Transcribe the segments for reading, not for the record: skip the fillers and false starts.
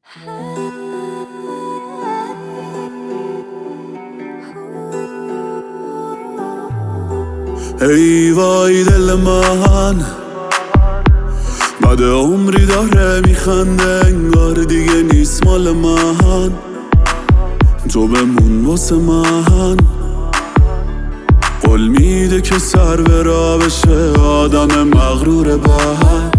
ای وای دل من بعد عمری داره میخنده، انگار دیگه نیست مال من. تو بمون واسه من، قول میده که سر به راه بشه آدم مغرور بعد.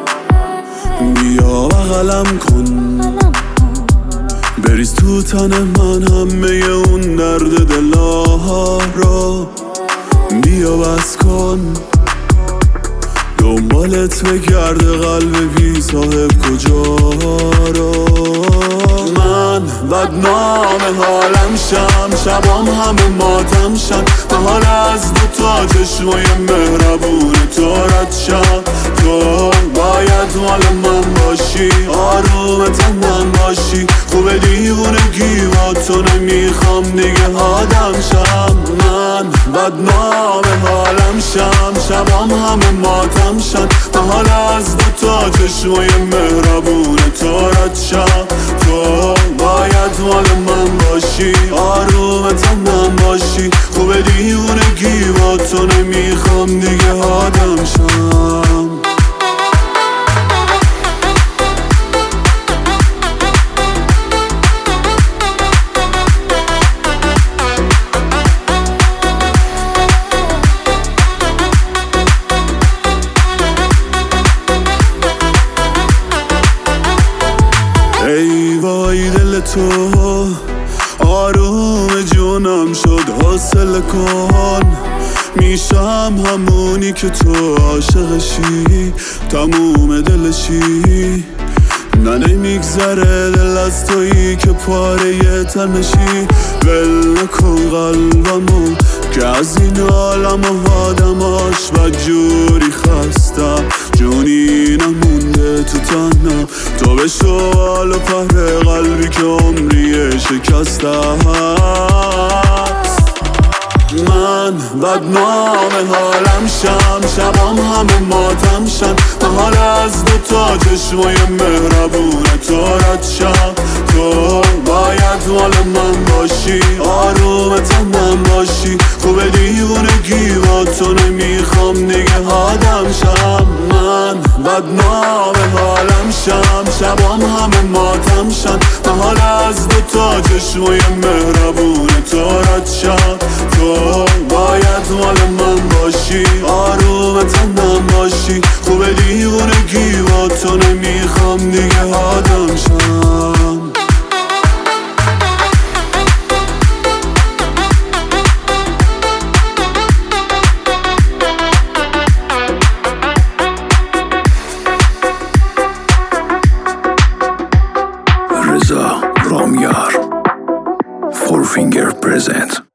بیا بغلم کن، بریز تو تن من همه اون درد دلها رو. بیا بس کن دنبالت بگرده قلب بی صاحب کجا رو. من بدنام حالم شم، شبام همه ماتم شن. محال از دوتا چشمای مهربون تو رد شم. تو باید مال من باشی، آروم تنم باشی. خوب دیوونگی با تو نمیخوام دیگه آدم شم. من بدنام حالم شم، شبام همه ماتم شن. محال از دوتا چشمای مهربون تو رد شم. تو باید مال من باشی، آروم تنم باشی. خوب دیوونگی با تو نمیخوام دیگه آدم شم. ای وای دل تو آروم جونم شد، حوصله کن. میشم همونی که تو عاشقشی، تموم دلشی. نه نمیگذره دل از تویی که پاره تنشی. ول نکن قلبمو که از این عالم و آدماش بدجوری خستم. جونی نمونده تو تنم، تو به شوال و پهر قلبی که عمریه شکسته هست. من بدنام حالم شم، شبام همه ماتم شن. محال از دوتا چشمای مهربون تو رد شم. تو باید مال من باشی، آروم تنم باشی. خوب دیوونگی با تو نمیخوام دیگه آدم شم. من بدنام حالم شم، شبام همه ماتم شن. محال از دوتا چشمای مهربون تو رد شم. تو باید مال من باشی، آروم تنم باشی. خوب دیوونگی با تو نمیخوام دیگه آدم شم. رضا رامیار، فور فینگر پرزنت.